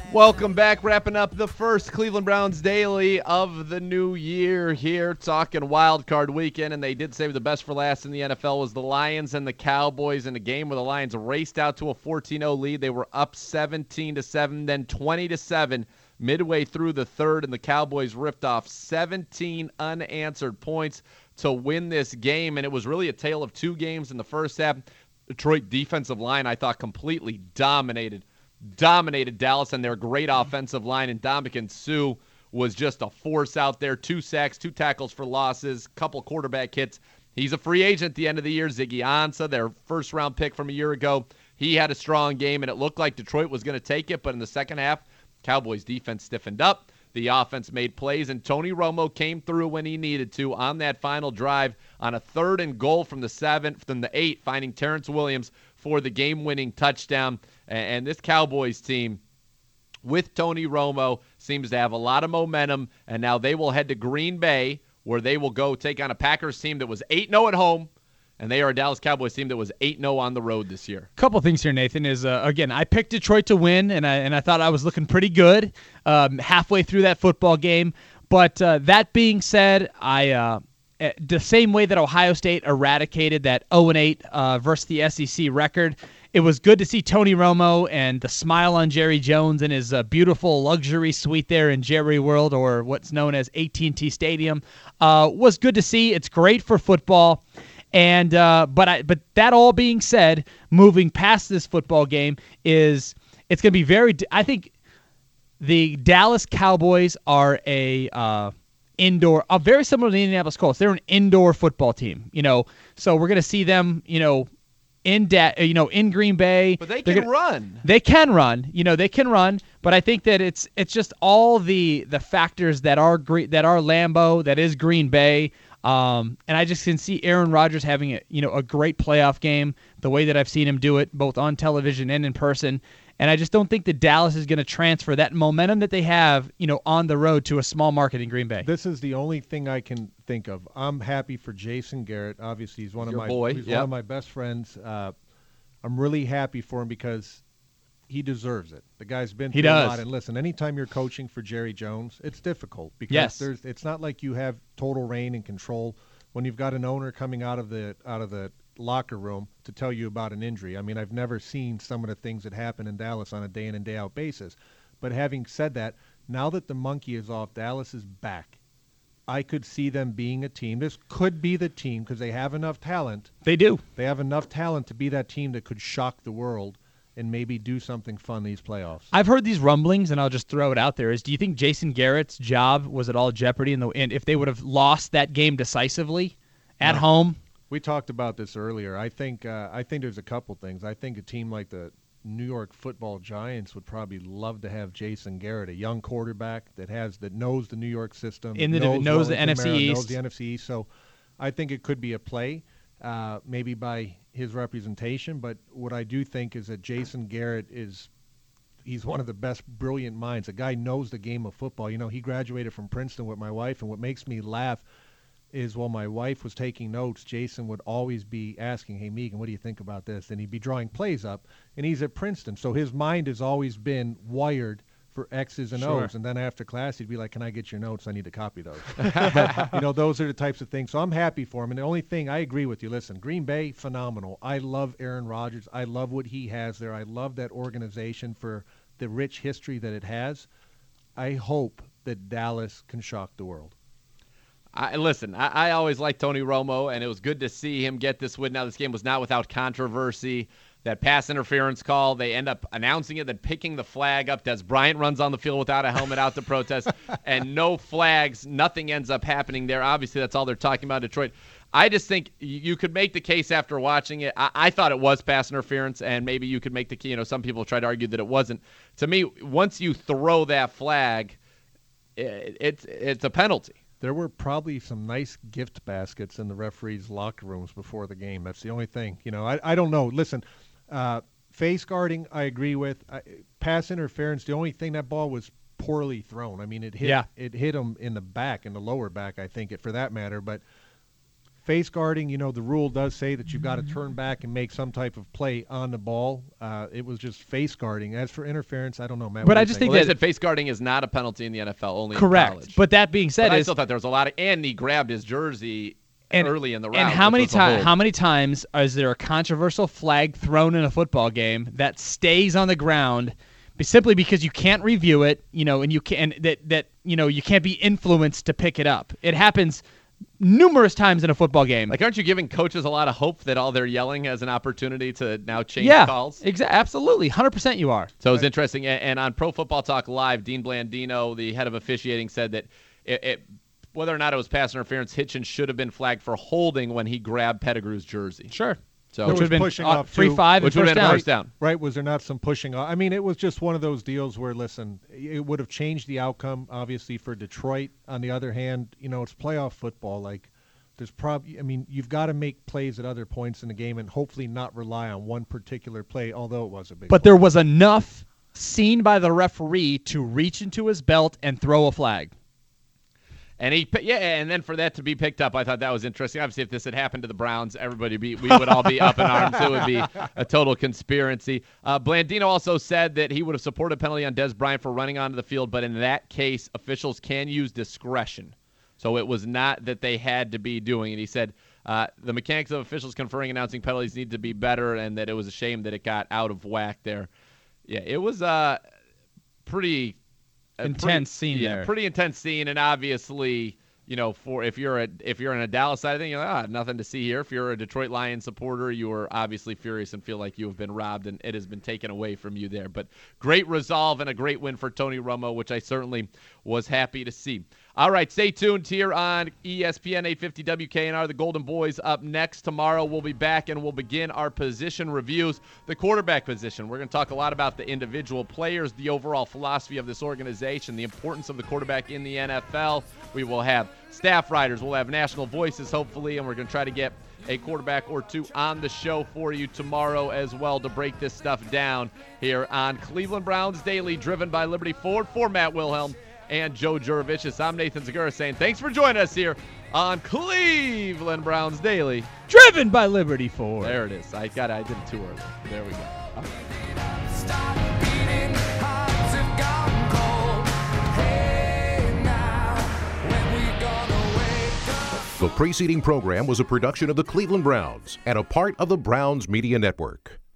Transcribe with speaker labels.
Speaker 1: Welcome back, wrapping up the first Cleveland Browns Daily of the new year here, talking Wild Card Weekend, and they did save the best for last in the NFL was the Lions and the Cowboys in a game where the Lions raced out to a 14-0 lead. They were up 17-7, then 20-7 midway through the third, and the Cowboys ripped off 17 unanswered points to win this game, and it was really a tale of two games in the first half. Detroit defensive line, I thought, completely dominated Dallas and their great offensive line, and Ndamukong Suh was just a force out there. 2 sacks, 2 tackles for losses, couple quarterback hits. He's a free agent at the end of the year. Ziggy Ansah, their first-round pick from a year ago, he had a strong game, and it looked like Detroit was going to take it, but in the second half, Cowboys defense stiffened up. The offense made plays, and Tony Romo came through when he needed to on that final drive on a 3rd and goal from the 8, finding Terrence Williams for the game-winning touchdown. And this Cowboys team, with Tony Romo, seems to have a lot of momentum, and now they will head to Green Bay, where they will go take on a Packers team that was 8-0 at home, and they are a Dallas Cowboys team that was 8-0 on the road this year.
Speaker 2: Couple things here, Nathan, is, again, I picked Detroit to win, and I thought I was looking pretty good halfway through that football game. But that being said, the same way that Ohio State eradicated that 0-8 versus the SEC record, it was good to see Tony Romo and the smile on Jerry Jones in his beautiful luxury suite there in Jerry World, or what's known as AT&T Stadium. Was good to see. It's great for football. And but that all being said, moving past this football game it's going to be I think the Dallas Cowboys are very similar to the Indianapolis Colts. They're an indoor football team, so we're going to see them, in Green Bay.
Speaker 1: But they can run.
Speaker 2: They can run, but I think that it's just all the factors that are Lambeau, that is Green Bay. And I just can see Aaron Rodgers having a great playoff game, the way that I've seen him do it, both on television and in person. And I just don't think that Dallas is going to transfer that momentum that they have, on the road to a small market in Green Bay.
Speaker 3: This is the only thing I can think of. I'm happy for Jason Garrett. Obviously, he's one of my best friends. I'm really happy for him because he deserves it. The guy's been through a lot. And listen, anytime you're coaching for Jerry Jones, it's difficult because it's not like you have total reign and control when you've got an owner coming out of the locker room to tell you about an injury. I mean, I've never seen some of the things that happen in Dallas on a day in and day out basis. But having said that, now that the monkey is off, Dallas is back. I could see them being a team. This could be the team because they have enough talent.
Speaker 2: They do.
Speaker 3: They have enough talent to be that team that could shock the world and maybe do something fun these playoffs.
Speaker 2: I've heard these rumblings, and I'll just throw it out there. Do you think Jason Garrett's job was at all jeopardy and if they would have lost that game decisively at home?
Speaker 3: We talked about this earlier. I think there's a couple things. I think a team like the New York Football Giants would probably love to have Jason Garrett, a young quarterback that knows the New York system,
Speaker 2: knows the NFC East.
Speaker 3: Knows the NFC East. So I think it could be a play, maybe by his representation. But what I do think is that Jason Garrett he's one of the best brilliant minds. The guy knows the game of football. He graduated from Princeton with my wife, and what makes me laugh is while my wife was taking notes, Jason would always be asking, "Hey, Megan, what do you think about this?" And he'd be drawing plays up, and he's at Princeton. So his mind has always been wired for X's and O's. And then after class, he'd be like, "Can I get your notes? I need to copy those." But, those are the types of things. So I'm happy for him. And the only thing, I agree with you. Listen, Green Bay, phenomenal. I love Aaron Rodgers. I love what he has there. I love that organization for the rich history that it has. I hope that Dallas can shock the world.
Speaker 1: I always liked Tony Romo, and it was good to see him get this win. Now, this game was not without controversy. That pass interference call, they end up announcing it, then picking the flag up. Des Bryant runs on the field without a helmet out to protest, and no flags. Nothing ends up happening there. Obviously, that's all they're talking about in Detroit. I just think you could make the case after watching it. I thought it was pass interference, and maybe you could make the some people try to argue that it wasn't. To me, once you throw that flag, it's a penalty.
Speaker 3: There were probably some nice gift baskets in the referees' locker rooms before the game. That's the only thing. I don't know. Listen, face guarding, I agree with. Pass interference, the only thing, that ball was poorly thrown. I mean, it hit him in the back, in the lower back, I think, for that matter. But face guarding, the rule does say that you've got to turn back and make some type of play on the ball. It was just face guarding. As for interference, I don't know, Matt.
Speaker 2: But I just think
Speaker 1: they
Speaker 2: that
Speaker 1: said face guarding is not a penalty in the NFL, only
Speaker 2: correct.
Speaker 1: in college.
Speaker 2: But that being said,
Speaker 1: I still thought there was a lot of, and he grabbed his jersey early in the round.
Speaker 2: And how many times is there a controversial flag thrown in a football game that stays on the ground simply because you can't review it, and you can you can't be influenced to pick it up. It happens numerous times in a football game.
Speaker 1: Like, aren't you giving coaches a lot of hope that all their yelling has an opportunity to now change calls?
Speaker 2: Absolutely, 100% you are.
Speaker 1: So it's interesting. And on Pro Football Talk Live, Dean Blandino, the head of officiating, said that whether or not it was pass interference, Hitchens should have been flagged for holding when he grabbed Pettigrew's jersey.
Speaker 2: Sure.
Speaker 1: So
Speaker 2: which would have been
Speaker 3: pushing off
Speaker 2: 3-5
Speaker 1: which would have been first down.
Speaker 3: Right? Was there not some pushing off? I mean, it was just one of those deals where, listen, it would have changed the outcome, obviously, for Detroit. On the other hand, it's playoff football. Like, you've got to make plays at other points in the game and hopefully not rely on one particular play, although it was a big play.
Speaker 2: There was enough seen by the referee to reach into his belt and throw a flag.
Speaker 1: And and then for that to be picked up, I thought that was interesting. Obviously, if this had happened to the Browns, we would all be up in arms. It would be a total conspiracy. Blandino also said that he would have supported a penalty on Des Bryant for running onto the field, but in that case, officials can use discretion. So it was not that they had to be doing it. He said the mechanics of officials conferring and announcing penalties need to be better, and that it was a shame that it got out of whack there. Yeah, it was pretty
Speaker 2: intense scene there.
Speaker 1: Pretty intense scene, and obviously, for if you're in a Dallas side of thing, you're like, nothing to see here. If you're a Detroit Lions supporter, you are obviously furious and feel like you have been robbed and it has been taken away from you there. But great resolve and a great win for Tony Romo, which I certainly was happy to see. All right, stay tuned here on ESPN 850 WKNR. The Golden Boys up next. Tomorrow we'll be back and we'll begin our position reviews. The quarterback position. We're going to talk a lot about the individual players, the overall philosophy of this organization, the importance of the quarterback in the NFL. We will have staff writers. We'll have national voices, hopefully, and we're going to try to get a quarterback or two on the show for you tomorrow as well to break this stuff down here on Cleveland Browns Daily, driven by Liberty Ford. For Matt Wilhelm and Joe Juravicius, I'm Nathan Zegura saying thanks for joining us here on Cleveland Browns Daily,
Speaker 2: driven by Liberty Ford.
Speaker 1: There it is. I did it too early. There we go.
Speaker 4: The preceding program was a production of the Cleveland Browns and a part of the Browns Media Network.